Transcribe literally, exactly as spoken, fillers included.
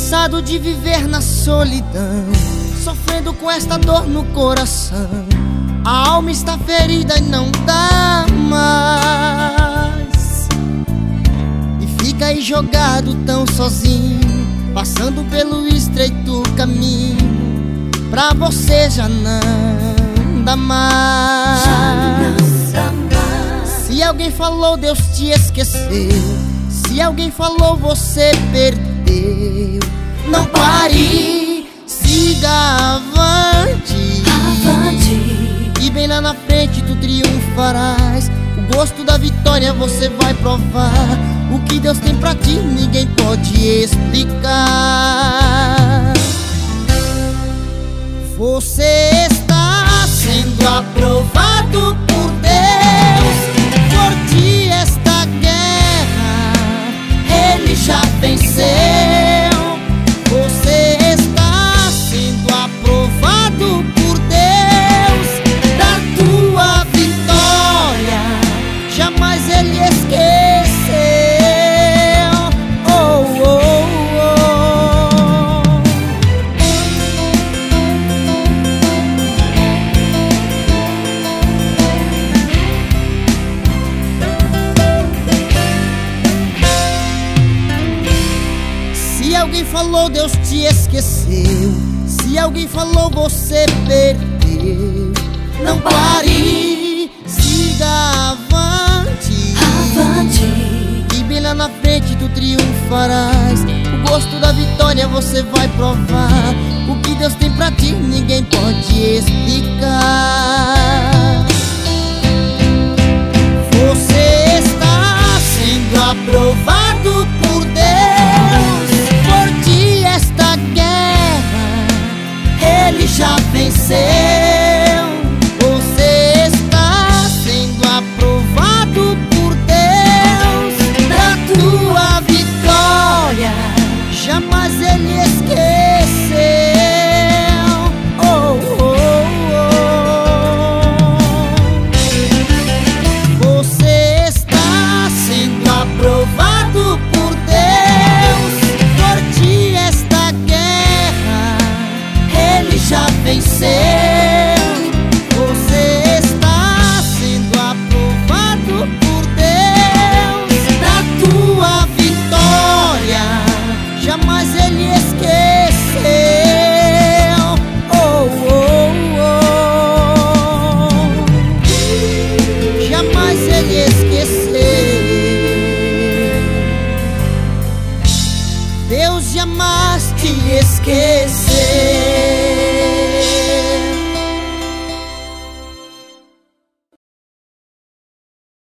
cansado de viver na solidão, sofrendo com esta dor no coração. A alma está ferida e não dá mais, e fica aí jogado tão sozinho, passando pelo estreito caminho. Pra você já não dá mais. Já não dá mais. Se alguém falou, Deus te esqueceu. Se alguém falou, você perdeu. Não pare, siga avante, Avante. e bem lá na frente tu triunfarás. O gosto da vitória você vai provar. O que Deus tem pra ti ninguém pode explicar. Você está sendo aprovado por Deus. Por ti esta guerra Ele já venceu. Você está sendo aprovado por Deus. Da tua vitória jamais Ele esqueceu. Oh, oh, oh. Se alguém falou, Deus te esqueceu. Se alguém falou, você perdeu. Não pare, siga avante, Avante. e bem lá na frente tu triunfarás. O gosto da vitória você vai provar. O que Deus tem pra ti ninguém pode explicar. Você está sendo aprovado por Deus. Por ti esta guerra Ele já venceu. Você está sendo aprovado por Deus. Da tua vitória jamais Ele esqueceu. Oh, oh, oh. Você está sendo aprovado por Deus. Por ti esta guerra Ele já venceu. Você está sendo aprovado por Deus. Da tua vitória jamais Ele esqueceu. Oh, oh, oh. Jamais Ele esqueceu. Deus jamais te esqueceu.